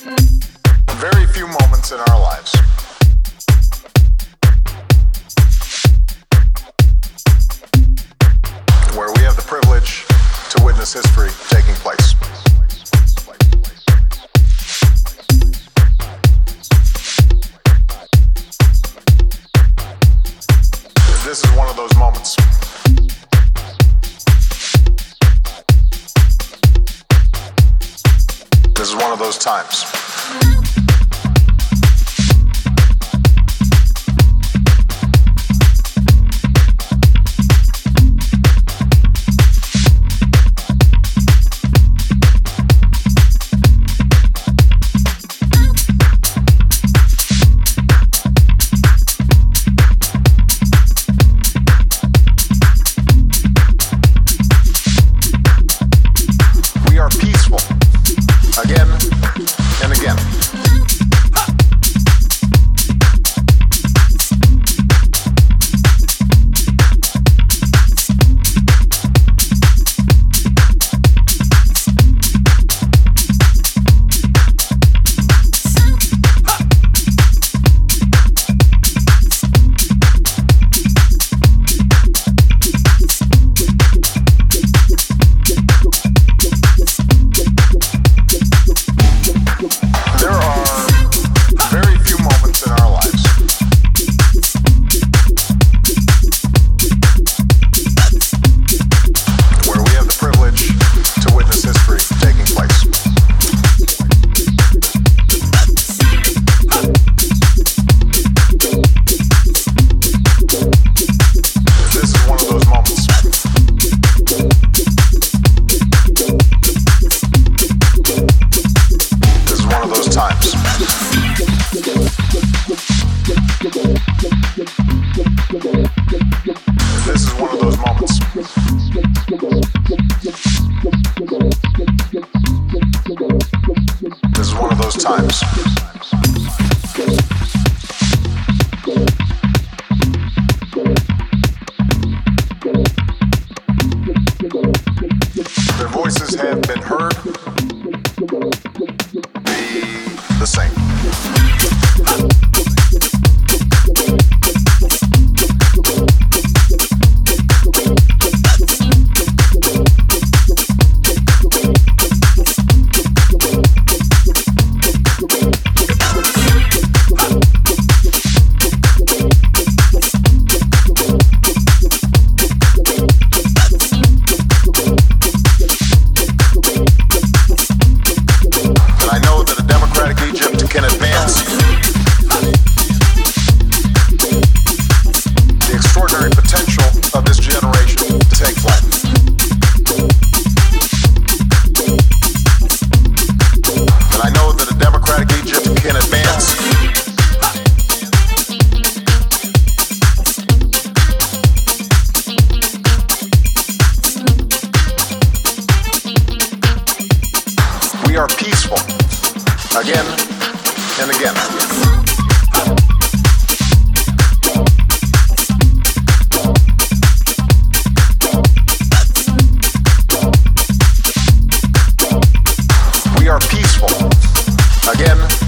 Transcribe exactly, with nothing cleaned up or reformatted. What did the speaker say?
Very few moments in our lives where we have the privilege to witness history taking place. This is one of those moments. This is one of those times. Again and again. This is one of those moments. This is one of those times. Their voices have been heard. Be the same. Can advance the extraordinary potential of this generation to take flight. And I know that a democratic Egypt can advance we are peaceful again and again. We are peaceful again